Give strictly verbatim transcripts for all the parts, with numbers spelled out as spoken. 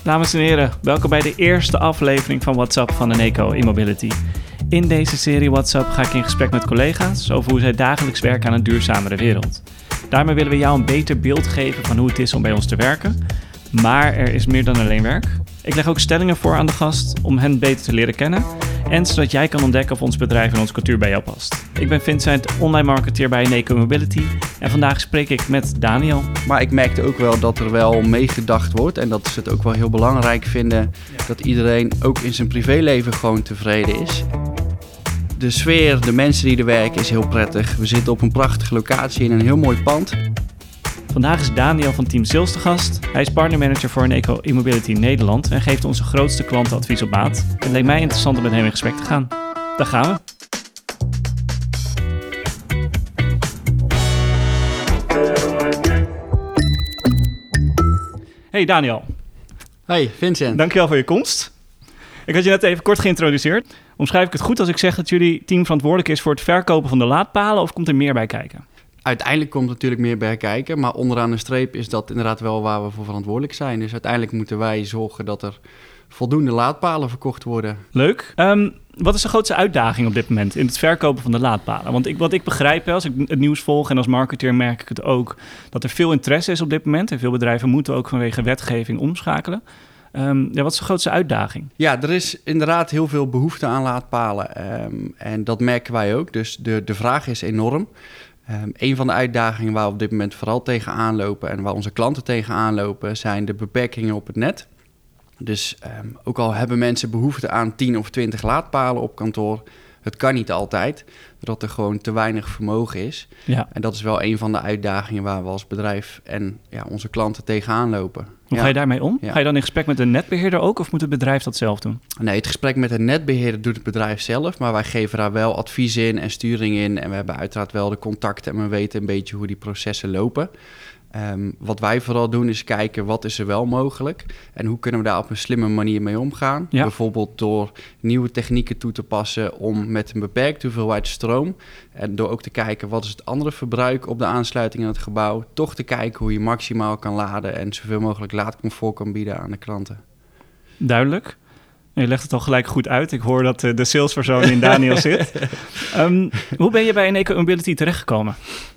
Dames en heren, welkom bij de eerste aflevering van WhatsApp van Eneco e-mobility. In deze serie WhatsApp ga ik in gesprek met collega's over hoe zij dagelijks werken aan een duurzamere wereld. Daarmee willen we jou een beter beeld geven van hoe het is om bij ons te werken. Maar er is meer dan alleen werk. Ik leg ook stellingen voor aan de gast om hen beter te leren kennen en zodat jij kan ontdekken of ons bedrijf en onze cultuur bij jou past. Ik ben Vincent, online marketeer bij Eneco e-mobility en vandaag spreek ik met Daniel. Maar ik merkte ook wel dat er wel meegedacht wordt en dat ze het ook wel heel belangrijk vinden dat iedereen ook in zijn privéleven gewoon tevreden is. De sfeer, de mensen die er werken is heel prettig. We zitten op een prachtige locatie in een heel mooi pand. Vandaag is Daniel van Team Sales te gast. Hij is partnermanager voor Eneco e-mobility Nederland en geeft onze grootste klanten advies op maat. Het leek mij interessant om met hem in gesprek te gaan. Daar gaan we. Hey Daniel. Hey Vincent. Dankjewel voor je komst. Ik had je net even kort geïntroduceerd. Omschrijf ik het goed als ik zeg dat jullie team verantwoordelijk is voor het verkopen van de laadpalen of komt er meer bij kijken? Uiteindelijk komt er natuurlijk meer bij kijken, maar onderaan de streep is dat inderdaad wel waar we voor verantwoordelijk zijn. Dus uiteindelijk moeten wij zorgen dat er voldoende laadpalen verkocht worden. Leuk. Um, wat is de grootste uitdaging op dit moment in het verkopen van de laadpalen? Want ik, wat ik begrijp, als ik het nieuws volg en als marketeer merk ik het ook, dat er veel interesse is op dit moment. En veel bedrijven moeten ook vanwege wetgeving omschakelen. Um, ja, wat is de grootste uitdaging? Ja, er is inderdaad heel veel behoefte aan laadpalen. Um, en dat merken wij ook. Dus de, de vraag is enorm. Um, een van de uitdagingen waar we op dit moment vooral tegenaan lopen en waar onze klanten tegenaan lopen, zijn de beperkingen op het net. Dus um, ook al hebben mensen behoefte aan tien of twintig laadpalen op kantoor, het kan niet altijd, doordat er gewoon te weinig vermogen is. Ja. En dat is wel een van de uitdagingen waar we als bedrijf en ja, onze klanten tegenaan lopen. Hoe ja. ga je daarmee om? Ja. Ga je dan in gesprek met de netbeheerder ook of moet het bedrijf dat zelf doen? Nee, het gesprek met de netbeheerder doet het bedrijf zelf, maar wij geven daar wel advies in en sturing in. En we hebben uiteraard wel de contacten en we weten een beetje hoe die processen lopen. Um, wat wij vooral doen is kijken wat is er wel mogelijk en hoe kunnen we daar op een slimme manier mee omgaan. Ja. Bijvoorbeeld door nieuwe technieken toe te passen om met een beperkte hoeveelheid stroom en door ook te kijken wat is het andere verbruik op de aansluiting aan het gebouw, toch te kijken hoe je maximaal kan laden en zoveel mogelijk laadcomfort kan bieden aan de klanten. Duidelijk. Je legt het al gelijk goed uit. Ik hoor dat de salespersoon in Daniel zit. Um, hoe ben je bij Eneco e-mobility terechtgekomen?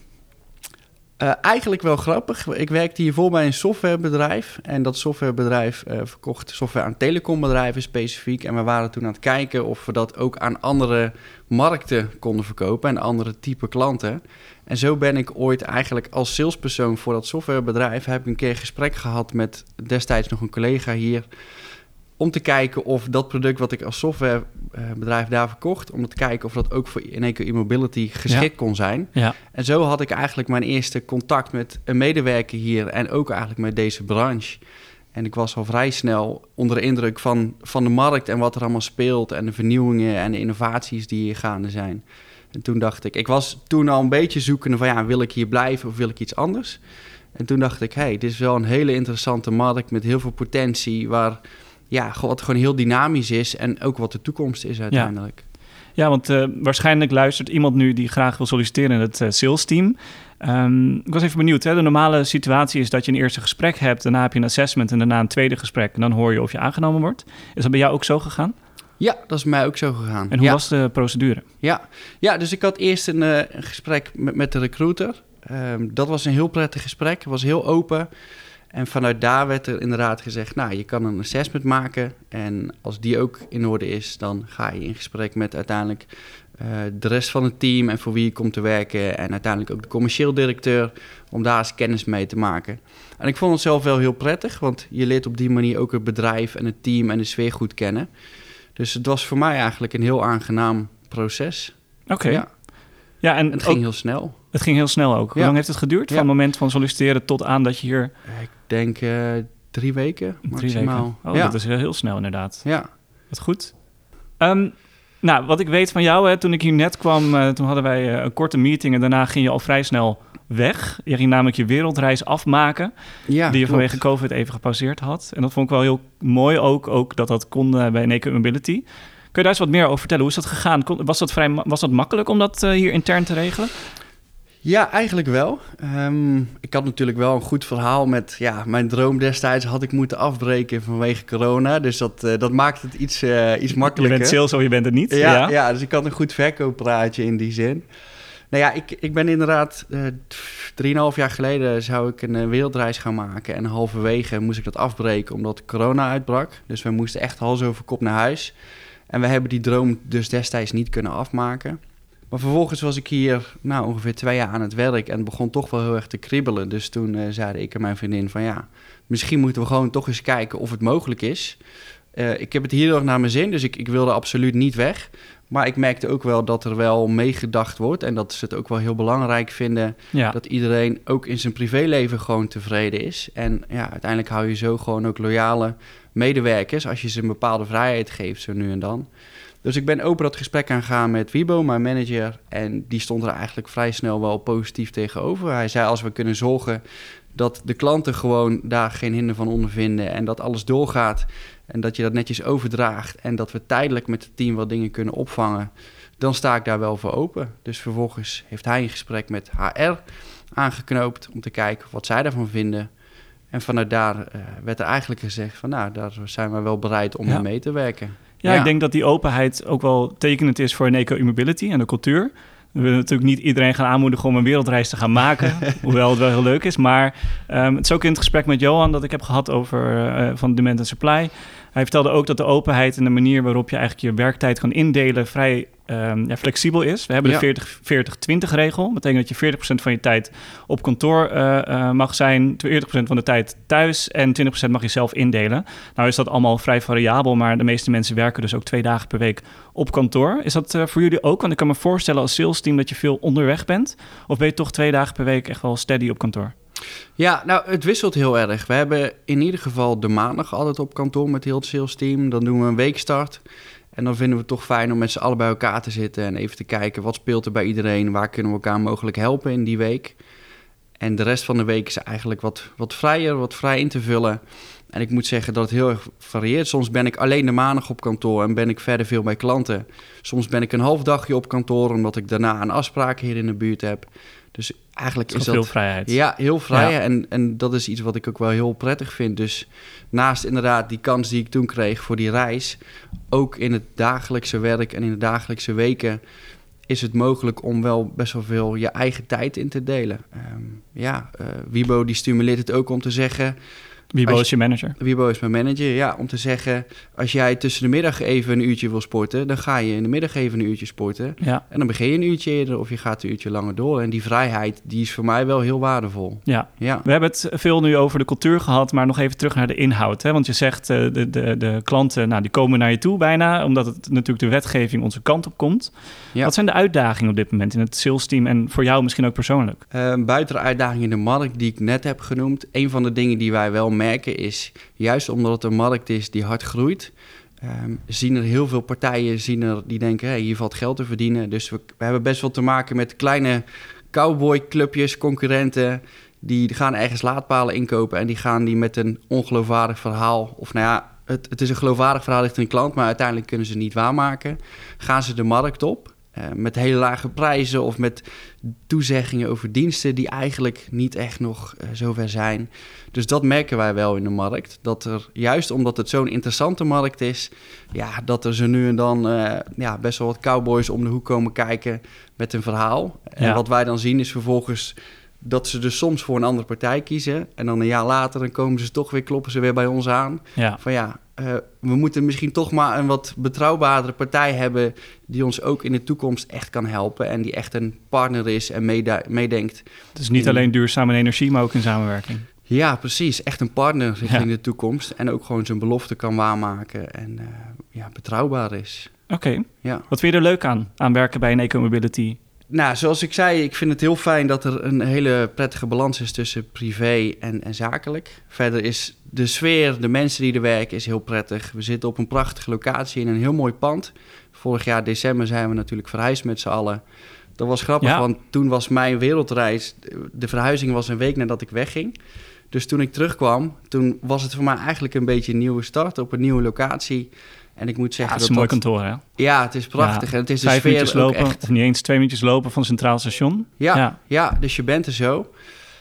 Uh, eigenlijk wel grappig. Ik werkte hiervoor bij een softwarebedrijf. En dat softwarebedrijf uh, verkocht software aan telecombedrijven specifiek. En we waren toen aan het kijken of we dat ook aan andere markten konden verkopen. En andere type klanten. En zo ben ik ooit eigenlijk als salespersoon voor dat softwarebedrijf, heb ik een keer gesprek gehad met destijds nog een collega hier, om te kijken of dat product wat ik als softwarebedrijf daar verkocht, om te kijken of dat ook voor Eneco e-mobility geschikt ja. kon zijn. Ja. En zo had ik eigenlijk mijn eerste contact met een medewerker hier en ook eigenlijk met deze branche. En ik was al vrij snel onder de indruk van, van de markt en wat er allemaal speelt en de vernieuwingen en de innovaties die hier gaande zijn. En toen dacht ik, ik was toen al een beetje zoekende van ja, wil ik hier blijven of wil ik iets anders? En toen dacht ik, hé, hey, dit is wel een hele interessante markt met heel veel potentie, waar ja, wat gewoon heel dynamisch is en ook wat de toekomst is uiteindelijk. Ja, ja want uh, waarschijnlijk luistert iemand nu die graag wil solliciteren in het uh, sales team. Um, ik was even benieuwd, hè? De normale situatie is dat je een eerste gesprek hebt, daarna heb je een assessment en daarna een tweede gesprek en dan hoor je of je aangenomen wordt. Is dat bij jou ook zo gegaan? Ja, dat is bij mij ook zo gegaan. En hoe ja. was de procedure? Ja. ja, dus ik had eerst een, uh, een gesprek met, met de recruiter. Um, dat was een heel prettig gesprek, het was heel open. En vanuit daar werd er inderdaad gezegd, nou, je kan een assessment maken. En als die ook in orde is, dan ga je in gesprek met uiteindelijk uh, de rest van het team en voor wie je komt te werken. En uiteindelijk ook de commercieel directeur, om daar eens kennis mee te maken. En ik vond het zelf wel heel prettig, want je leert op die manier ook het bedrijf en het team en de sfeer goed kennen. Dus het was voor mij eigenlijk een heel aangenaam proces. Oké. Okay. Ja. Ja, en het ging ook, heel snel. Het ging heel snel ook. Hoe ja. lang heeft het geduurd? Ja. Van het moment van solliciteren tot aan dat je hier... Ik denk uh, drie weken Drie maximaal. weken. Oh, ja. dat is heel, heel snel inderdaad. Ja. Wat goed. Um, nou, wat ik weet van jou, hè, toen ik hier net kwam, uh, toen hadden wij uh, een korte meeting en daarna ging je al vrij snel weg. Je ging namelijk je wereldreis afmaken, ja, die je klopt. vanwege COVID even gepauzeerd had. En dat vond ik wel heel mooi ook, ook dat dat kon uh, bij Eneco e-mobility. Kun je daar eens wat meer over vertellen? Hoe is dat gegaan? Was dat, vrij, was dat makkelijk om dat uh, hier intern te regelen? Ja, eigenlijk wel. Um, ik had natuurlijk wel een goed verhaal met... ja, mijn droom destijds had ik moeten afbreken vanwege corona. Dus dat, uh, dat maakt het iets, uh, iets makkelijker. Je bent sales of je bent het niet. Ja, ja. ja, dus ik had een goed verkooppraatje in die zin. Nou ja, ik, ik ben inderdaad... Uh, drieënhalf jaar geleden zou ik een uh, wereldreis gaan maken. En halverwege moest ik dat afbreken omdat corona uitbrak. Dus we moesten echt hals over kop naar huis. En we hebben die droom dus destijds niet kunnen afmaken. Maar vervolgens was ik hier nou, ongeveer twee jaar aan het werk en het begon toch wel heel erg te kriebelen. Dus toen uh, zeiden ik en mijn vriendin van ja, misschien moeten we gewoon toch eens kijken of het mogelijk is. Uh, ik heb het hier nog naar mijn zin, dus ik, ik wilde absoluut niet weg. Maar ik merkte ook wel dat er wel meegedacht wordt en dat ze het ook wel heel belangrijk vinden ja. dat iedereen ook in zijn privéleven gewoon tevreden is. En ja, uiteindelijk hou je zo gewoon ook loyale medewerkers als je ze een bepaalde vrijheid geeft zo nu en dan. Dus ik ben open dat gesprek aangegaan met Wibo, mijn manager. En die stond er eigenlijk vrij snel wel positief tegenover. Hij zei, als we kunnen zorgen dat de klanten gewoon daar geen hinder van ondervinden en dat alles doorgaat en dat je dat netjes overdraagt en dat we tijdelijk met het team wat dingen kunnen opvangen, dan sta ik daar wel voor open. Dus vervolgens heeft hij een gesprek met H R aangeknoopt om te kijken wat zij daarvan vinden. En vanuit daar uh, werd er eigenlijk gezegd van nou, daar zijn we wel bereid om ja. mee te werken. Ja, ja, ik denk dat die openheid ook wel tekenend is voor Eneco e-mobility en de cultuur. We willen natuurlijk niet iedereen gaan aanmoedigen om een wereldreis te gaan maken, hoewel het wel heel leuk is. Maar um, het is ook in het gesprek met Johan dat ik heb gehad over uh, van Demand and Supply. Hij vertelde ook dat de openheid en de manier waarop je eigenlijk je werktijd kan indelen vrij um, ja, flexibel is. We hebben de ja. veertig twintig regel. Dat betekent dat je veertig procent van je tijd op kantoor uh, uh, mag zijn, veertig procent van de tijd thuis en twintig procent mag je zelf indelen. Nou is dat allemaal vrij variabel, maar de meeste mensen werken dus ook twee dagen per week op kantoor. Is dat uh, voor jullie ook? Want ik kan me voorstellen als salesteam dat je veel onderweg bent. Of ben je toch twee dagen per week echt wel steady op kantoor? Ja, nou, het wisselt heel erg. We hebben in ieder geval de maandag altijd op kantoor met heel het sales team. Dan doen we een weekstart. En dan vinden we het toch fijn om met z'n allen bij elkaar te zitten en even te kijken wat speelt er bij iedereen, waar kunnen we elkaar mogelijk helpen in die week. En de rest van de week is eigenlijk wat, wat vrijer, wat vrij in te vullen. En ik moet zeggen dat het heel erg varieert. Soms ben ik alleen de maandag op kantoor en ben ik verder veel bij klanten. Soms ben ik een half dagje op kantoor omdat ik daarna een afspraak hier in de buurt heb. Dus eigenlijk is dat... veel vrijheid. Ja, heel vrij. Ja. En, en dat is iets wat ik ook wel heel prettig vind. Dus naast inderdaad die kans die ik toen kreeg voor die reis, ook in het dagelijkse werk en in de dagelijkse weken is het mogelijk om wel best wel veel je eigen tijd in te delen. Um, ja, uh, Wibo die stimuleert het ook om te zeggen... Wibo je, is je manager. Wibo is mijn manager, ja. Om te zeggen, als jij tussen de middag even een uurtje wil sporten, dan ga je in de middag even een uurtje sporten. Ja. En dan begin je een uurtje eerder of je gaat een uurtje langer door. En die vrijheid, die is voor mij wel heel waardevol. Ja, ja. We hebben het veel nu over de cultuur gehad, maar nog even terug naar de inhoud. Hè? Want je zegt, uh, de, de, de klanten, nou, die komen naar je toe bijna, omdat het natuurlijk de wetgeving onze kant op komt. Ja. Wat zijn de uitdagingen op dit moment in het sales team en voor jou misschien ook persoonlijk? Uh, buiten de uitdagingen in de markt die ik net heb genoemd, een van de dingen die wij wel merken is, juist omdat het een markt is die hard groeit, um, zien er heel veel partijen zien er, die denken, hey, hier valt geld te verdienen. Dus we, we hebben best wel te maken met kleine cowboyclubjes, concurrenten, die gaan ergens laadpalen inkopen en die gaan die met een ongeloofwaardig verhaal, of nou ja, het, het is een geloofwaardig verhaal richting een klant, maar uiteindelijk kunnen ze het niet waarmaken. Gaan ze de markt op uh, met hele lage prijzen of met toezeggingen over diensten die eigenlijk niet echt nog uh, zover zijn. Dus dat merken wij wel in de markt. Dat er, juist omdat het zo'n interessante markt is, ja, dat er zo nu en dan uh, ja, best wel wat cowboys om de hoek komen kijken met een verhaal. Ja. En wat wij dan zien is vervolgens dat ze dus soms voor een andere partij kiezen. En dan een jaar later dan komen ze toch weer, kloppen ze weer bij ons aan. Ja. Van ja, uh, we moeten misschien toch maar een wat betrouwbaardere partij hebben die ons ook in de toekomst echt kan helpen en die echt een partner is en meeda- meedenkt. Dus niet in... alleen duurzame energie, maar ook in samenwerking. Ja, precies. Echt een partner richting ja. de toekomst. En ook gewoon zijn belofte kan waarmaken en uh, ja, betrouwbaar is. Oké. Okay. Ja. Wat vind je er leuk aan, aan werken bij Eneco Mobility? Nou, zoals ik zei, ik vind het heel fijn dat er een hele prettige balans is tussen privé en, en zakelijk. Verder is de sfeer, de mensen die er werken, is heel prettig. We zitten op een prachtige locatie in een heel mooi pand. Vorig jaar december zijn we natuurlijk verhuisd met z'n allen. Dat was grappig, ja. want toen was mijn wereldreis, de verhuizing was een week nadat ik wegging. Dus toen ik terugkwam, toen was het voor mij eigenlijk een beetje een nieuwe start op een nieuwe locatie. En ik moet zeggen Ja, het dat is een mooi dat... kantoor, hè? Ja, het is prachtig. Ja, en het is de vijf sfeer minuutjes ook lopen, echt... of niet eens twee minuutjes lopen van het Centraal Station. Ja, ja. ja, dus je bent er zo.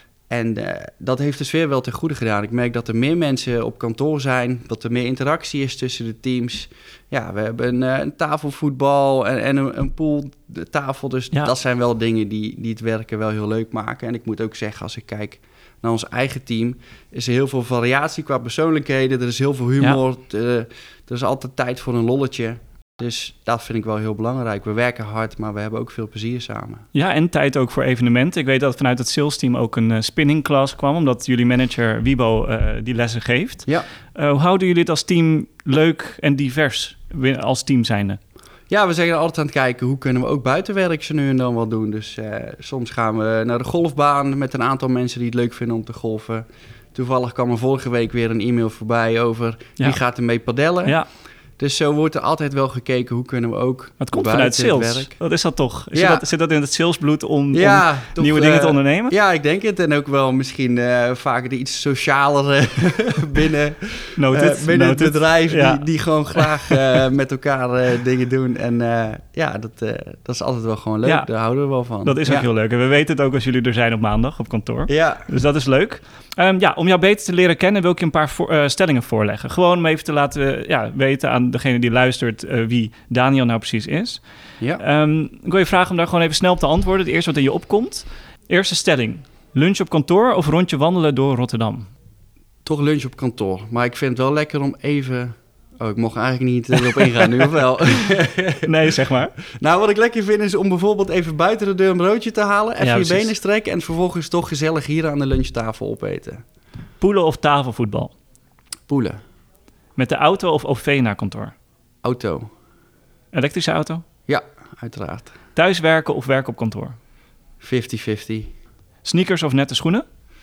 En uh, dat heeft de sfeer wel ten goede gedaan. Ik merk dat er meer mensen op kantoor zijn, dat er meer interactie is tussen de teams. Ja, we hebben een, uh, een tafelvoetbal en, en een, een pooltafel. Dus Ja. dat zijn wel dingen die, die het werken wel heel leuk maken. En ik moet ook zeggen, als ik kijk naar ons eigen team, is er heel veel variatie qua persoonlijkheden. Er is heel veel humor. Ja. Uh, er is altijd tijd voor een lolletje. Dus dat vind ik wel heel belangrijk. We werken hard, maar we hebben ook veel plezier samen. Ja, en tijd ook voor evenementen. Ik weet dat vanuit het salesteam ook een uh, spinning class kwam, omdat jullie manager Wibo uh, die lessen geeft. Ja. Uh, hoe houden jullie het als team leuk en divers als team zijnde? Ja, we zijn altijd aan het kijken hoe kunnen we ook buitenwerk zo nu en dan wel doen. Dus uh, soms gaan we naar de golfbaan met een aantal mensen die het leuk vinden om te golfen. Toevallig kwam er vorige week weer een e-mail voorbij over ja. wie gaat er mee padellen. Ja. Dus zo wordt er altijd wel gekeken hoe kunnen we ook. Het komt vanuit sales. Werk. Wat is dat toch? Is ja. dat, zit dat in het salesbloed om, ja, om toch, nieuwe uh, dingen te ondernemen? Ja, ik denk het. En ook wel misschien uh, vaker de iets socialere binnen, Noted, uh, binnen noted. het bedrijf. Ja. Die, die gewoon graag uh, met elkaar uh, dingen doen. En uh, ja, dat, uh, dat is altijd wel gewoon leuk. Ja. Daar houden we wel van. Dat is ja. ook heel leuk. En we weten het ook als jullie er zijn op maandag op kantoor. Ja. Dus dat is leuk. Um, ja, om jou beter te leren kennen wil ik je een paar voor, uh, stellingen voorleggen. Gewoon om even te laten uh, ja, weten aan degene die luistert uh, wie Daniel nou precies is. Ja. Um, ik wil je vragen om daar gewoon even snel op te antwoorden. Het eerste wat in je opkomt. Eerste stelling. Lunch op kantoor of rondje wandelen door Rotterdam? Toch lunch op kantoor. Maar ik vind het wel lekker om even... Oh, ik mocht eigenlijk niet erop ingaan nu, of wel? Nee, zeg maar. Nou, wat ik lekker vind is om bijvoorbeeld even buiten de deur een broodje te halen... even ja, je precies. benen strekken en vervolgens toch gezellig hier aan de lunchtafel opeten. Poelen of tafelvoetbal? Poelen. Met de auto of O V naar kantoor? Auto. Elektrische auto? Ja, uiteraard. Thuiswerken of werken op kantoor? vijftig vijftig. Sneakers of nette schoenen?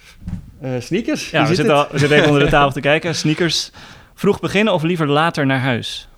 Uh, sneakers? Ja, we zitten, al, we zitten even onder de tafel te kijken. Sneakers. Vroeg beginnen of liever later naar huis?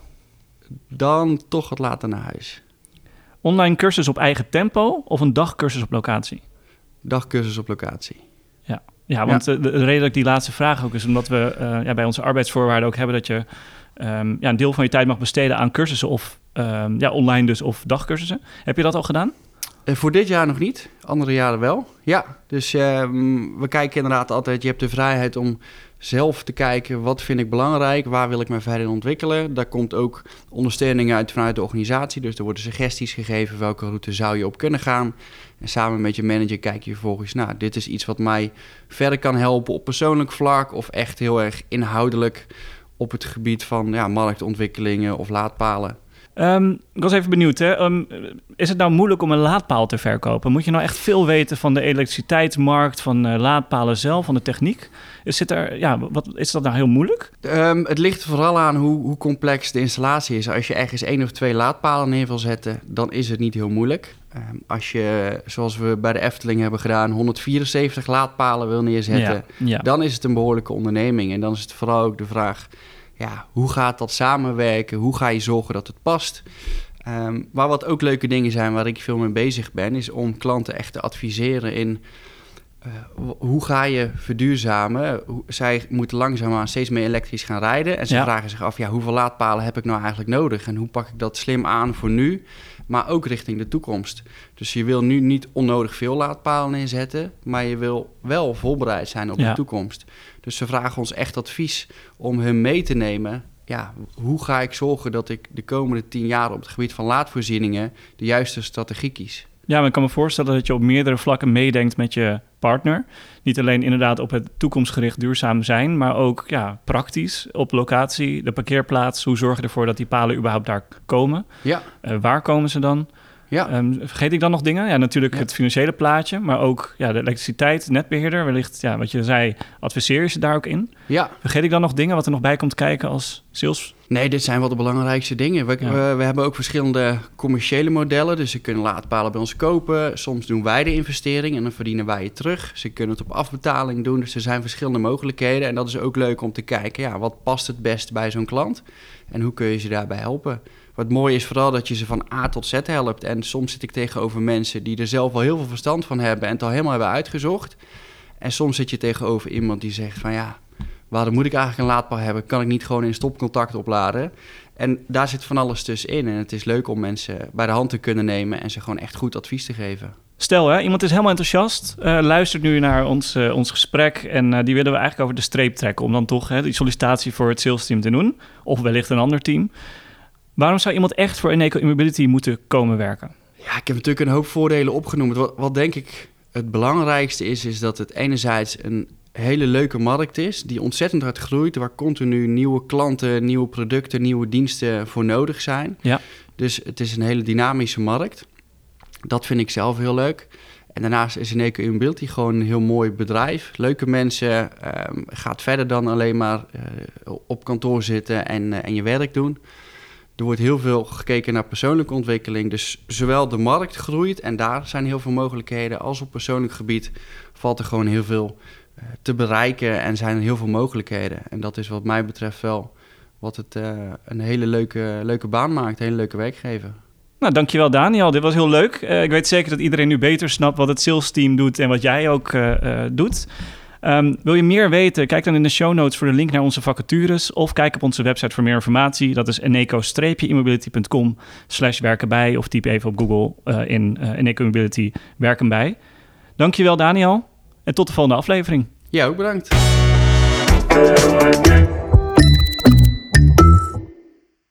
Dan toch wat later naar huis. Online cursus op eigen tempo of een dagcursus op locatie? Dagcursus op locatie. Ja, ja want ja. De, de reden dat ik die laatste vraag ook is... omdat we uh, ja, bij onze arbeidsvoorwaarden ook hebben... dat je um, ja, een deel van je tijd mag besteden aan cursussen... of um, ja, online dus of dagcursussen. Heb je dat al gedaan? Uh, voor dit jaar nog niet. Andere jaren wel. Ja, dus uh, we kijken inderdaad altijd... je hebt de vrijheid om zelf te kijken... wat vind ik belangrijk, waar wil ik me verder in ontwikkelen. Daar komt ook ondersteuning uit vanuit de organisatie. Dus er worden suggesties gegeven... welke route zou je op kunnen gaan. En samen met je manager kijk je vervolgens... nou, dit is iets wat mij verder kan helpen op persoonlijk vlak... of echt heel erg inhoudelijk op het gebied van ja, marktontwikkelingen of laadpalen. Um, ik was even benieuwd, hè? Um, is het nou moeilijk om een laadpaal te verkopen? Moet je nou echt veel weten van de elektriciteitsmarkt, van uh, laadpalen zelf, van de techniek? Is, zit er, ja, wat, is dat nou heel moeilijk? Um, het ligt vooral aan hoe, hoe complex de installatie is. Als je ergens één of twee laadpalen neer wil zetten, dan is het niet heel moeilijk. Um, als je, zoals we bij de Efteling hebben gedaan, honderdvierenzeventig laadpalen wil neerzetten... Ja, ja. dan is het een behoorlijke onderneming. En dan is het vooral ook de vraag... ja, hoe gaat dat samenwerken? Hoe ga je zorgen dat het past? Um, maar wat ook leuke dingen zijn waar ik veel mee bezig ben... is om klanten echt te adviseren in... Uh, hoe ga je verduurzamen? Hoe, zij moeten langzaamaan steeds meer elektrisch gaan rijden... en ze ja. vragen zich af, ja, hoeveel laadpalen heb ik nou eigenlijk nodig? En hoe pak ik dat slim aan voor nu, maar ook richting de toekomst? Dus je wil nu niet onnodig veel laadpalen inzetten... maar je wil wel voorbereid zijn op ja. de toekomst. Dus ze vragen ons echt advies om hun mee te nemen... ja, hoe ga ik zorgen dat ik de komende tien jaar... op het gebied van laadvoorzieningen de juiste strategie kies? Ja, maar ik kan me voorstellen dat je op meerdere vlakken meedenkt met je partner. Niet alleen inderdaad op het toekomstgericht duurzaam zijn... maar ook ja, praktisch op locatie, de parkeerplaats. Hoe zorg je ervoor dat die palen überhaupt daar komen? Ja. Uh, waar komen ze dan? Ja. Um, vergeet ik dan nog dingen? Ja, natuurlijk ja. het financiële plaatje, maar ook ja, de elektriciteit, netbeheerder. Wellicht, ja, wat je zei, adviseer je ze daar ook in? Ja. Vergeet ik dan nog dingen wat er nog bij komt kijken als sales? Nee, dit zijn wel de belangrijkste dingen. We, ja. we, we hebben ook verschillende commerciële modellen. Dus ze kunnen laadpalen bij ons kopen. Soms doen wij de investering en dan verdienen wij het terug. Ze kunnen het op afbetaling doen. Dus er zijn verschillende mogelijkheden. En dat is ook leuk om te kijken, ja, wat past het best bij zo'n klant? En hoe kun je ze daarbij helpen? Wat mooi is vooral dat je ze van A tot Z helpt. En soms zit ik tegenover mensen die er zelf al heel veel verstand van hebben... en het al helemaal hebben uitgezocht. En soms zit je tegenover iemand die zegt van ja, waarom moet ik eigenlijk een laadpaal hebben? Kan ik niet gewoon in stopcontact opladen? En daar zit van alles tussenin. En het is leuk om mensen bij de hand te kunnen nemen en ze gewoon echt goed advies te geven. Stel, hè, iemand is helemaal enthousiast, uh, luistert nu naar ons, uh, ons gesprek en uh, die willen we eigenlijk over de streep trekken om dan toch hè, die sollicitatie voor het sales team te doen, of wellicht een ander team. Waarom zou iemand echt voor Eneco e-mobility moeten komen werken? Ja, ik heb natuurlijk een hoop voordelen opgenoemd. Wat, wat denk ik het belangrijkste is, is dat het enerzijds een hele leuke markt is, die ontzettend hard groeit, waar continu nieuwe klanten, nieuwe producten, nieuwe diensten voor nodig zijn. Ja. Dus het is een hele dynamische markt. Dat vind ik zelf heel leuk. En daarnaast is Eneco e-mobility gewoon een heel mooi bedrijf. Leuke mensen, um, gaat verder dan alleen maar uh, op kantoor zitten en, uh, en je werk doen. Er wordt heel veel gekeken naar persoonlijke ontwikkeling. Dus zowel de markt groeit en daar zijn heel veel mogelijkheden, als op persoonlijk gebied valt er gewoon heel veel uh, te bereiken en zijn er heel veel mogelijkheden. En dat is wat mij betreft wel wat het uh, een hele leuke, leuke baan maakt, een hele leuke werkgever. Nou, dankjewel Daniel. Dit was heel leuk. Uh, ik weet zeker dat iedereen nu beter snapt wat het sales team doet en wat jij ook uh, uh, doet. Um, wil je meer weten? Kijk dan in de show notes voor de link naar onze vacatures of kijk op onze website voor meer informatie. Dat is eneco-e-mobility.com slash werkenbij of typ even op Google uh, in uh, Eneco Mobility werkenbij. Dankjewel Daniel en tot de volgende aflevering. Ja, ook bedankt.